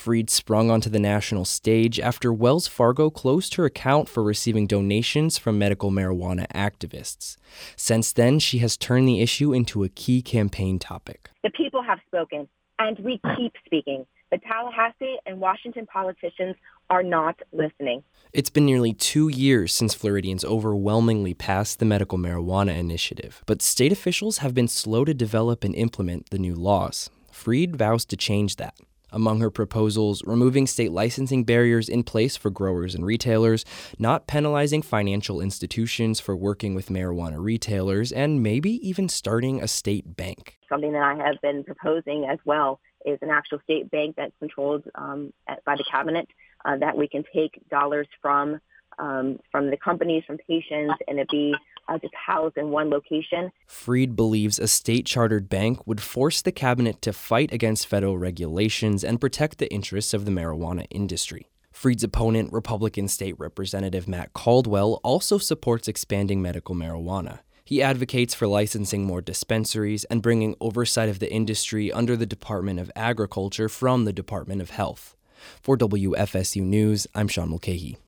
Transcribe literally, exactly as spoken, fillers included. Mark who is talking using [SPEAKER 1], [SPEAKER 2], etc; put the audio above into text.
[SPEAKER 1] Freed sprung onto the national stage after Wells Fargo closed her account for receiving donations from medical marijuana activists. Since then, she has turned the issue into a key campaign topic.
[SPEAKER 2] The people have spoken, and we keep speaking. But Tallahassee and Washington politicians are not listening.
[SPEAKER 1] It's been nearly two years since Floridians overwhelmingly passed the medical marijuana initiative, but state officials have been slow to develop and implement the new laws. Freed vows to change that. Among her proposals, removing state licensing barriers in place for growers and retailers, not penalizing financial institutions for working with marijuana retailers, and maybe even starting a state bank.
[SPEAKER 2] Something that I have been proposing as well is an actual state bank that's controlled um, by the cabinet, uh, that we can take dollars from um, from the companies, from patients, and it be uh, just housed in one location.
[SPEAKER 1] Freed believes a state-chartered bank would force the cabinet to fight against federal regulations and protect the interests of the marijuana industry. Freed's opponent, Republican State Representative Matt Caldwell, also supports expanding medical marijuana. He advocates for licensing more dispensaries and bringing oversight of the industry under the Department of Agriculture from the Department of Health. For W F S U News, I'm Sean Mulcahy.